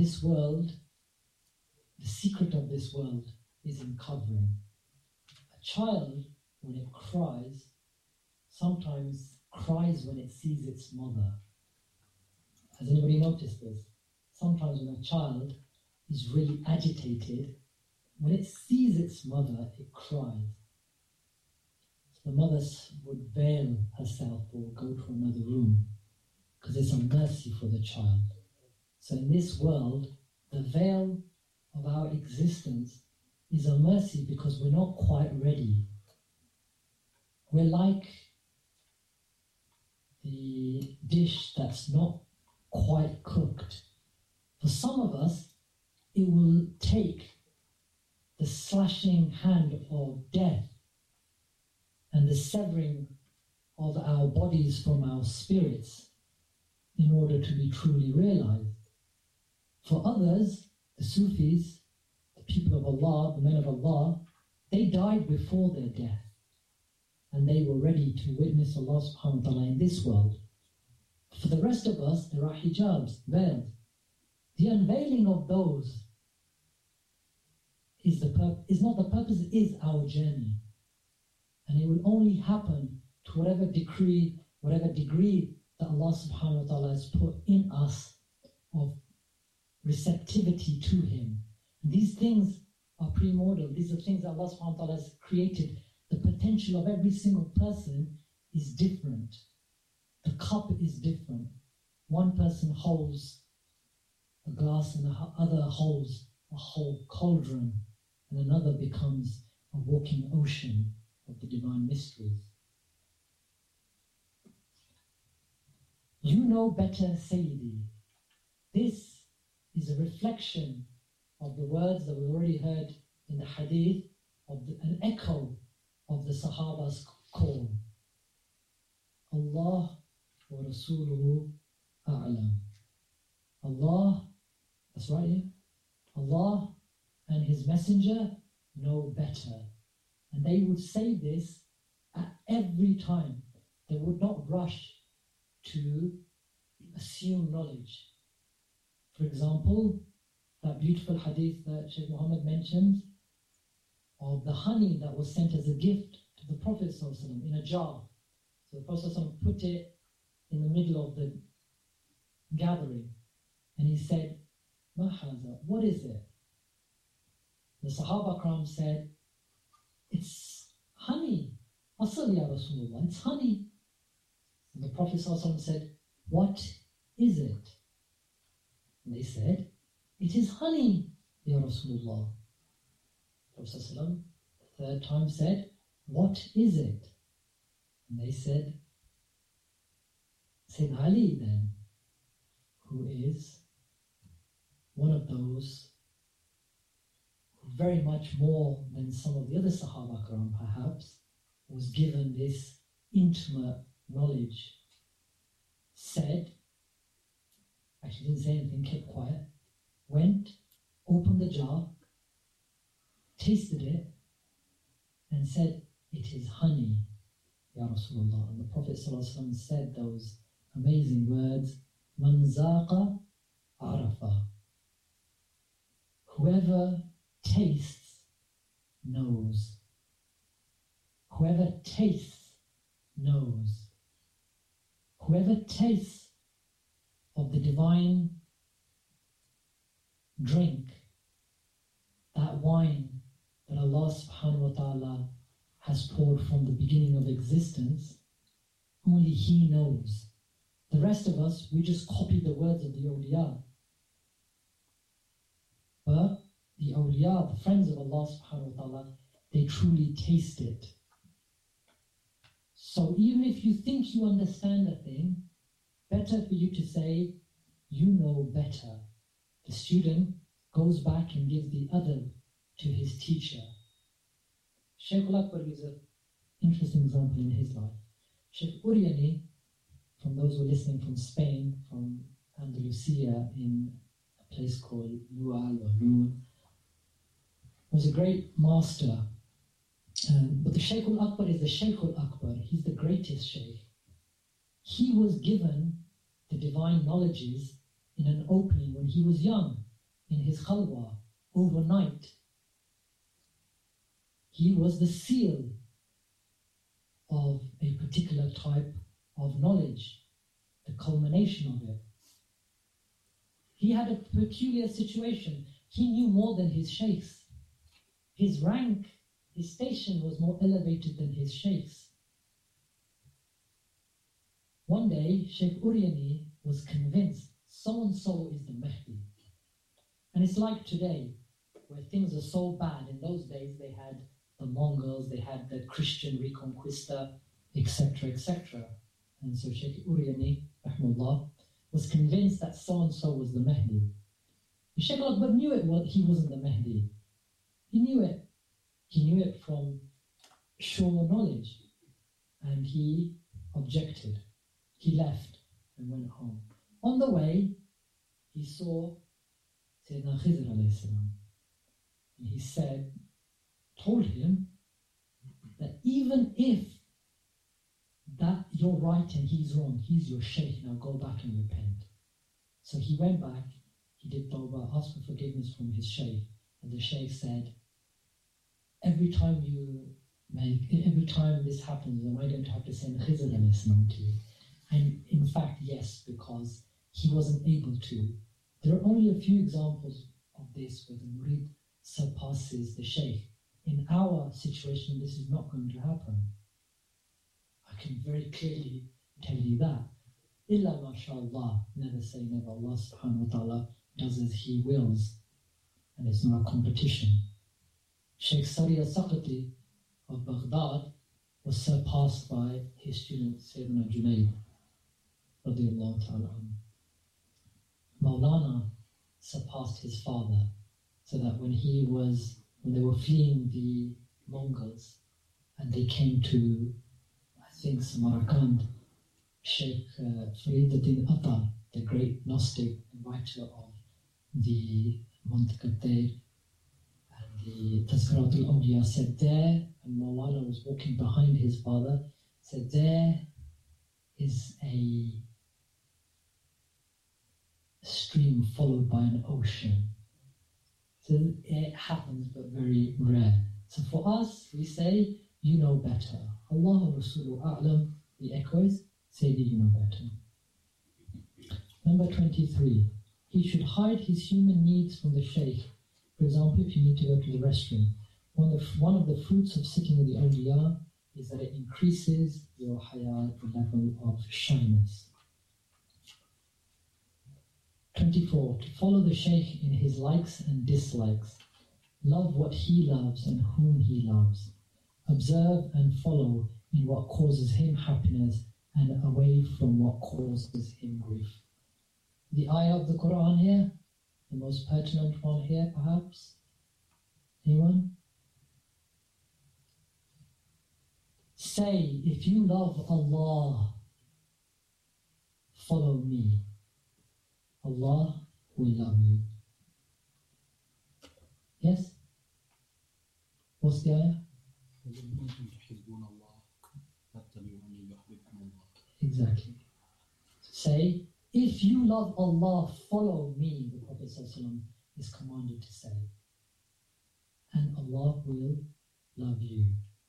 this world, the secret of this world is in covering. A child, when it cries, sometimes cries when it sees its mother. Has anybody noticed this? Sometimes when a child is really agitated, when it sees its mother, it cries. So the mother would veil herself or go to another room because it's a mercy for the child. So in this world, the veil of our existence is a mercy because we're not quite ready. We're like the dish that's not quite cooked. For some of us, it will take the slashing hand of death and the severing of our bodies from our spirits in order to be truly realized. For others, the Sufis, the people of Allah, the men of Allah, they died before their death and they were ready to witness Allah subhanahu wa ta'ala in this world. For the rest of us, there are hijabs, veils. The unveiling of those is not the purpose, it is our journey. And it will only happen to whatever degree that Allah subhanahu wa ta'ala has put in us of receptivity to Him. And these things are primordial. These are things that Allah subhanahu wa ta'ala has created. The potential of every single person is different. The cup is different. One person holds a glass and the other holds a whole cauldron, and another becomes a walking ocean of the divine mysteries. You know better, Sayyidi. This is a reflection of the words that we've already heard in the hadith, an echo of the Sahaba's call. Allah wa Rasuluhu a'lam. Allah, that's right here. Allah and His Messenger know better. And they would say this at every time. They would not rush to assume knowledge. For example, that beautiful hadith that Shaykh Muhammad mentions of the honey that was sent as a gift to the Prophet ﷺ in a jar. So the Prophet ﷺ put it in the middle of the gathering and he said, "Ma haza, what is it?" The Sahaba Kram said, "It's honey. Asal ya Rasulullah, it's honey." And the Prophet ﷺ said, "What is it?" And they said, "It is honey, ya Rasulullah." The Prophet ﷺ the third time said, "What is it?" And they said, "Sayyid Ali then, who is one of those who very much more than some of the other Sahaba Karam perhaps was given this intimate knowledge," said, actually didn't say anything, kept quiet, went, opened the jar, tasted it, and said, "It is honey, Ya Rasulullah." And the Prophet ﷺ said those amazing words, "Man zaqa arafa." Whoever tastes knows. Whoever tastes knows. Whoever tastes of the divine drink, that wine that Allah subhanahu wa ta'ala has poured from the beginning of existence, only He knows. The rest of us, we just copy the words of the awliya. But the awliya, the friends of Allah subhanahu wa ta'ala, they truly taste it. So even if you think you understand a thing, better for you to say, "You know better." The student goes back and gives the other to his teacher. Shaykh al-Akbar gives an interesting example in his life. Shaykh Uryani, from those who are listening from Spain, from Andalusia, in a place called Lual or Lul, was a great master. But the Shaykh al-Akbar is the Shaykh al-Akbar. He's the greatest Shaykh. He was given the divine knowledges in an opening when he was young. in his khalwa overnight. He was the seal of a particular type of knowledge, the culmination of it. He had a peculiar situation. He knew more than his sheikhs. His rank, his station was more elevated than his sheikhs. One day, Sheikh Uryani was convinced so-and-so is the Mahdi. And it's like today, where things are so bad. In those days, they had the Mongols, they had the Christian Reconquista, etc., etc. And so Sheikh Uryani, rahimahullah, was convinced that so-and-so was the Mahdi. Sheikh al-Akbar knew he wasn't the Mahdi. He knew it. He knew it from sure knowledge. And he objected. He left and went home. On the way, he saw Sayyidina Khidr alayhi salam. And he told him that even if that you're right and he's wrong, he's your sheikh, now go back and repent. So he went back, he did tawbah, asked for forgiveness from his sheikh, and the sheikh said, every time this happens, am I going to have to send Khidr alayhi salam to you? And in fact, yes, because he wasn't able to. There are only a few examples of this where the murid surpasses the sheikh. In our situation, this is not going to happen. I can very clearly tell you that. Illa mashallah, never say never. Allah subhanahu wa ta'ala does as he wills. And it's not a competition. Sheikh Sari al-Saqati of Baghdad was surpassed by his student Sayyidina Junaid radiyallahu ta'ala. Maulana surpassed his father, so that when they were fleeing the Mongols and they came to, I think, Samarkand, Sheikh Fariduddin Attar, the great Gnostic writer of the Mantiqat-e and the Tazkirat al-Awliya, said there, and Maulana was walking behind his father, said there is a stream followed by an ocean. So it happens, but very rare. So for us, we say, you know better. Allah Rasulu A'lam, the echoes, say that you know better. Number 23. He should hide his human needs from the sheikh. For example, if you need to go to the restroom. One of the fruits of sitting with the awliya is that it increases your haya, the level of shyness. 24. To follow the sheikh in his likes and dislikes. Love what he loves and whom he loves. Observe and follow in what causes him happiness and away from what causes him grief. The ayah of the Quran here, the most pertinent one here perhaps. Anyone? Say, if you love Allah, follow me. Allah will love you. Yes? What's the ayah? Exactly. Say, if you love Allah, follow me, the Prophet ﷺ is commanded to say. And Allah will love you.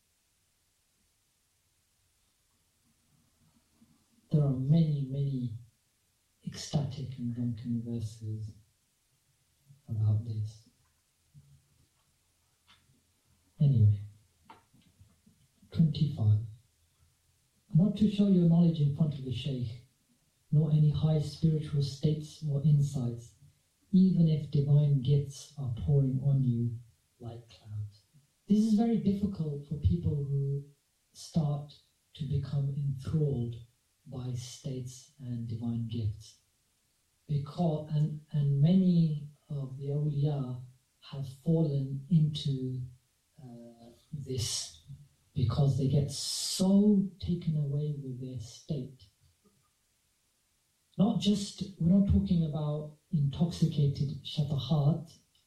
There are many, many ecstatic and drunken verses about this. Anyway, 25. Not to show your knowledge in front of the sheikh, nor any high spiritual states or insights, even if divine gifts are pouring on you like clouds. This is very difficult for people who start to become enthralled by states and divine gifts. Because and many of the awliya have fallen into this because they get so taken away with their state. Not just, we're not talking about intoxicated shatahat,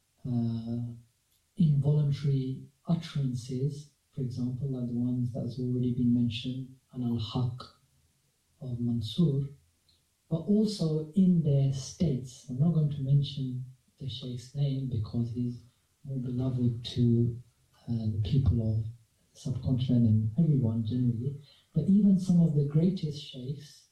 involuntary utterances, for example, like the ones that's already been mentioned, an al-haq of Mansur, but also in their states. I'm not going to mention the Shaykh's name because he's more beloved to the people of the subcontinent and everyone generally. But even some of the greatest Shaykhs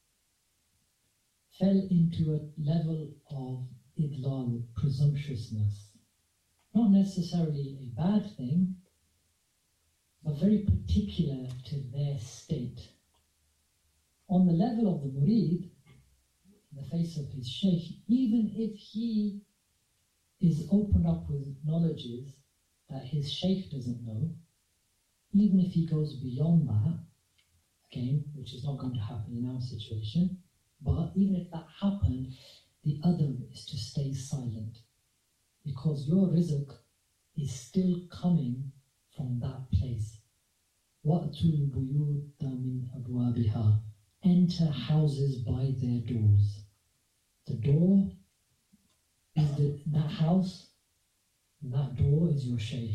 fell into a level of idlal, presumptuousness. Not necessarily a bad thing, but very particular to their state. On the level of the murid, in the face of his shaykh, even if he is opened up with knowledges that his shaykh doesn't know, even if he goes beyond that, again, which is not going to happen in our situation, but even if that happened, the other is to stay silent, because your rizq is still coming from that place. وَأْتُوا الْبُيُوتَ مِنْ أَبْوَابِهَا. Enter houses by their doors. The door is that house, that door is your shaykh.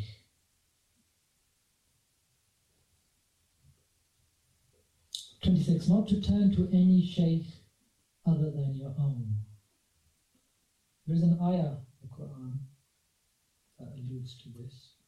(26) Not to turn to any shaykh other than your own. There is an ayah in the Quran that alludes to this.